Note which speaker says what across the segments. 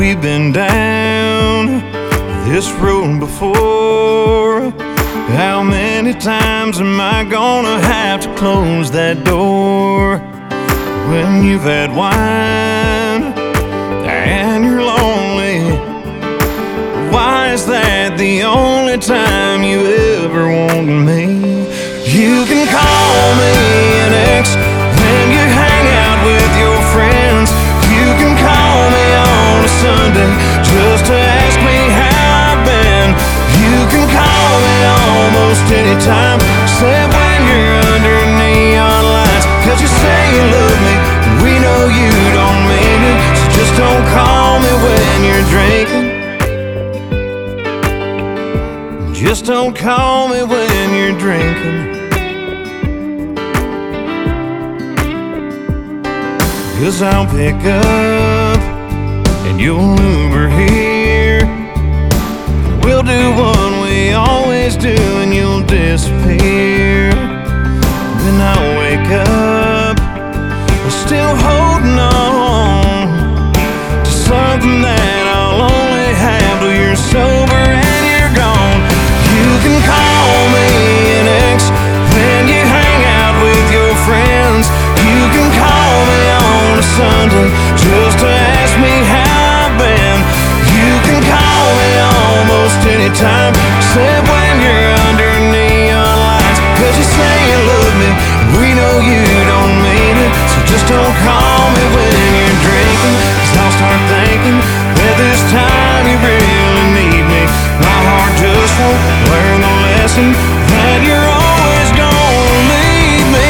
Speaker 1: we've been down this road before. How many times am I gonna have to close that door? When you've had wine and you're lonely, why is that the only time you ever want me? You can call me an ex when you hang out with your friends. You can call me on a Sunday just to ask me how I've been. You can call me almost anytime, except when you're under neon lights. 'Cause you say you love me, and we know you don't mean it. So just don't call me when you're drinking. Just don't call me when you're drinking. 'Cause I'll pick up and you'll Uber here. We'll do what we always do and you'll disappear. Then I'll wake up still holding on to something that I'll only have till you're sober and you're gone. You can call me an ex when you hang out with your friends. You can call me on a Sunday just to ask me how I've been. You can call me almost anytime, except when you're under neon lights. 'Cause you say you love me, and we know you don't mean it. So just don't call me when you're drinking. 'Cause I'll start thinking that this time you really need me. My heart just won't learn the lesson that you're always gonna leave me.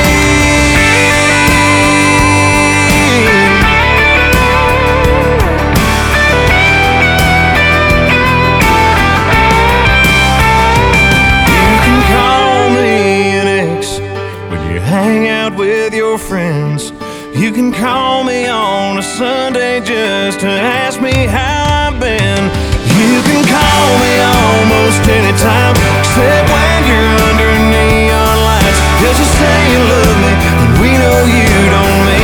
Speaker 1: You can call me an ex when you hang out with your friends. You can call me on a Sunday just to ask me how I've been. You can call me almost anytime, except when you're under neon lights. 'Cause you say you love me, and we know you don't mean